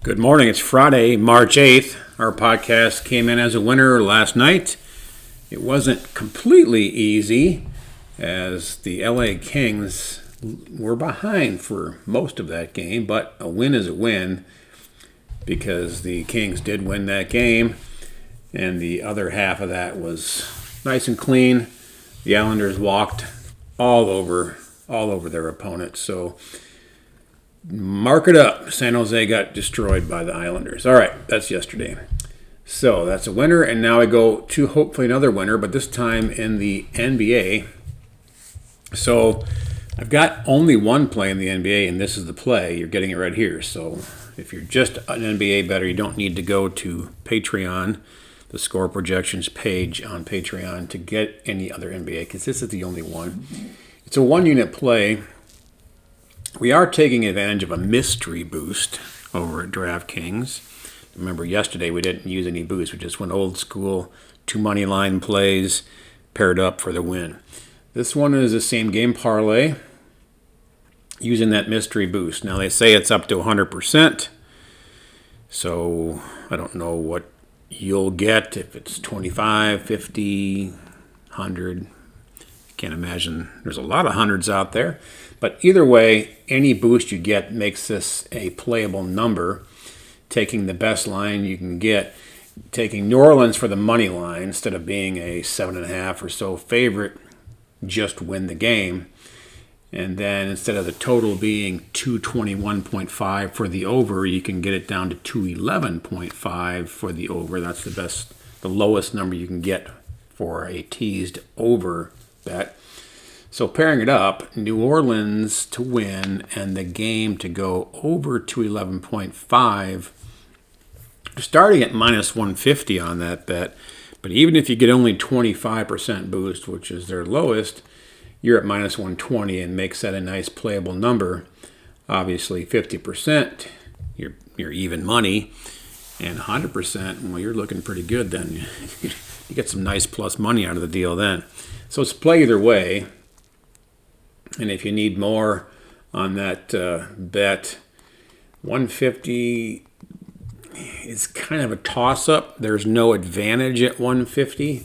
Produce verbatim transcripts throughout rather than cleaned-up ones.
Good morning. It's Friday, March eighth. Our podcast came in as a winner last night. It wasn't completely easy as the L A Kings were behind for most of that game, but a win is a win because the Kings did win that game, and the other half of that was nice and clean. The Islanders walked all over, all over their opponents. So mark it up. San Jose got destroyed by the Islanders. All right, that's yesterday. So that's a winner, and now I go to hopefully another winner, but this time in the N B A. So I've got only one play in the N B A, and this is the play. You're getting it right here. So if you're just an N B A bettor, you don't need to go to Patreon, the score projections page on Patreon, to get any other N B A, because this is the only one. It's a one-unit play. We are taking advantage of a mystery boost over at DraftKings. Remember, yesterday we didn't use any boost. We just went old school, two money line plays paired up for the win. This one is the same game parlay using that mystery boost. Now, they say it's up to one hundred percent, so I don't know what you'll get if it's twenty-five, fifty, one hundred. Can't imagine there's a lot of hundreds out there. But either way, any boost you get makes this a playable number. Taking the best line you can get, taking New Orleans for the money line instead of being a seven and a half or so favorite, just win the game. And then instead of the total being two twenty-one point five for the over, you can get it down to two eleven point five for the over. That's the best, the lowest number you can get for a teased over bet. So pairing it up, New Orleans to win and the game to go over two eleven point five. Starting at minus one fifty on that bet, but even if you get only twenty-five percent boost, which is their lowest, you're at minus one twenty and makes that a nice playable number. Obviously, fifty percent, you're, you're even money, and one hundred percent, well, you're looking pretty good then. You get some nice plus money out of the deal then. So it's play either way. And if you need more on that uh, bet, one fifty is kind of a toss-up. There's no advantage at one fifty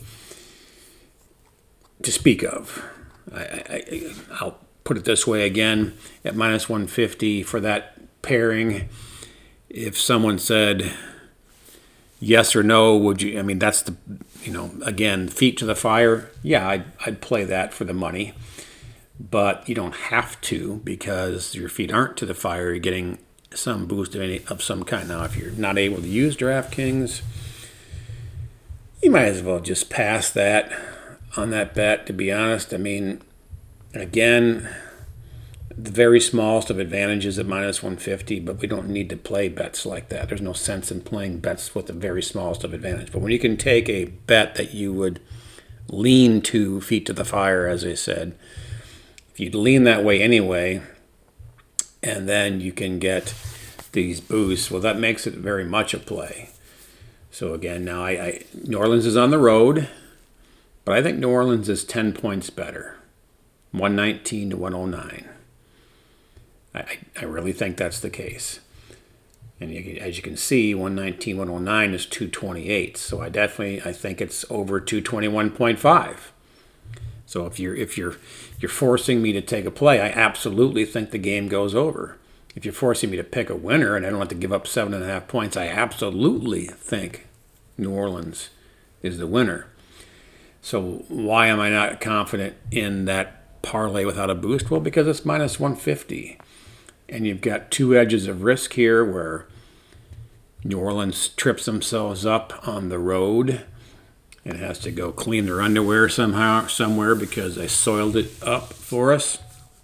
to speak of. I, I, I'll put it this way again. At minus one fifty for that pairing, if someone said yes or no, would you? I mean, that's the, you know, again, feet to the fire. Yeah, I'd, I'd play that for the money. But you don't have to, because your feet aren't to the fire. You're getting some boost of any of some kind. Now, if you're not able to use DraftKings, you might as well just pass that on that bet, to be honest. I mean, again, the very smallest of advantages at minus one fifty, but we don't need to play bets like that. There's no sense in playing bets with the very smallest of advantage. But when you can take a bet that you would lean to feet to the fire, as I said, if you lean that way anyway, and then you can get these boosts, well, that makes it very much a play. So again, now I, I New Orleans is on the road, but I think New Orleans is ten points better, one nineteen to one oh nine. I, I really think that's the case. And you, as you can see, one nineteen, one oh nine is two twenty-eight. So I definitely, I think it's over two twenty-one point five. So if you're if you're you're forcing me to take a play, I absolutely think the game goes over. If you're forcing me to pick a winner and I don't have to give up seven and a half points, I absolutely think New Orleans is the winner. So why am I not confident in that parlay without a boost? Well, because it's minus one fifty, and you've got two edges of risk here where New Orleans trips themselves up on the road and has to go clean their underwear somehow, somewhere, because they soiled it up for us.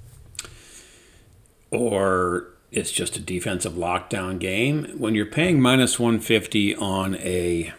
Or it's just a defensive lockdown game. When you're paying minus one fifty on a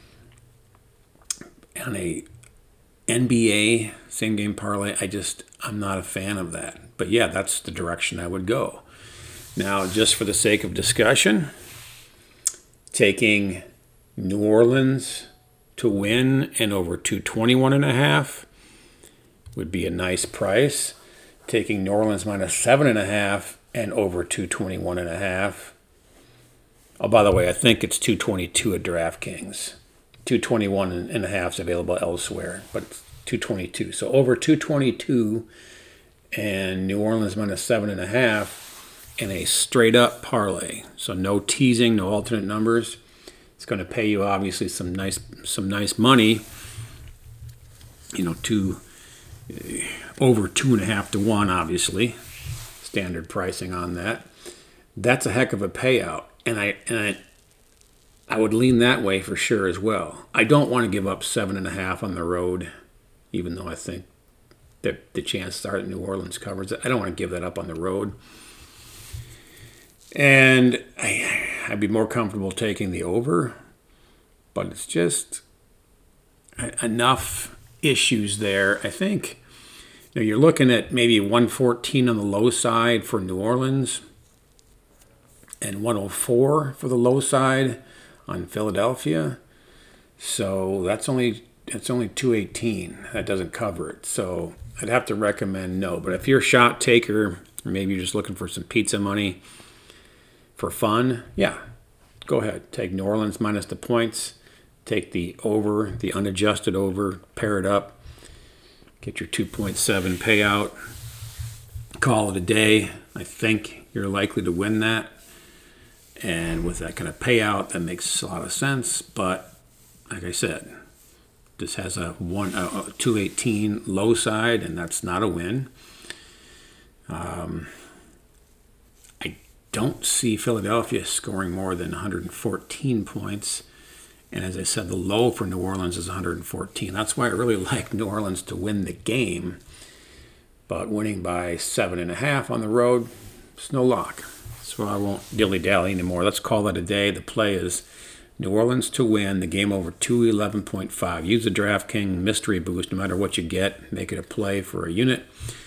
on a N B A same game parlay, I just, I'm not a fan of that. But yeah, that's the direction I would go. Now, just for the sake of discussion, taking New Orleans to win and over two twenty-one and a half would be a nice price. Taking New Orleans minus seven and a half and over two twenty-one and a half Oh, by the way, I think it's two twenty-two at DraftKings. two twenty-one and a half is available elsewhere, but it's two twenty-two. So over two twenty-two and New Orleans minus seven and a half in a straight up parlay. So no teasing, no alternate numbers. It's going to pay you obviously some nice some nice money. You know, two uh, over two and a half to one, obviously. Standard pricing on that. That's a heck of a payout. And I and I I would lean that way for sure as well. I don't want to give up seven and a half on the road, even though I think that the chances are that New Orleans covers it. I don't want to give that up on the road. And I, I'd be more comfortable taking the over, but it's just enough issues there. I think you know, you're looking at maybe one fourteen on the low side for New Orleans and one oh four for the low side on Philadelphia. So that's only that's only two eighteen. That doesn't cover it. So I'd have to recommend no. But if you're a shot taker, or maybe you're just looking for some pizza money for fun, yeah, go ahead. Take New Orleans minus the points. Take the over, the unadjusted over, pair it up. Get your two point seven payout. Call it a day. I think you're likely to win that. And with that kind of payout, that makes a lot of sense. But like I said, this has a one uh, two eighteen low side, and that's not a win. Um, I don't see Philadelphia scoring more than one hundred fourteen points. And as I said, the low for New Orleans is one hundred fourteen. That's why I really like New Orleans to win the game. But winning by seven and a half on the road, it's no lock. So I won't dilly-dally anymore. Let's call it a day. The play is New Orleans to win, the game over two eleven point five. Use the DraftKings mystery boost no matter what you get. Make it a play for a unit.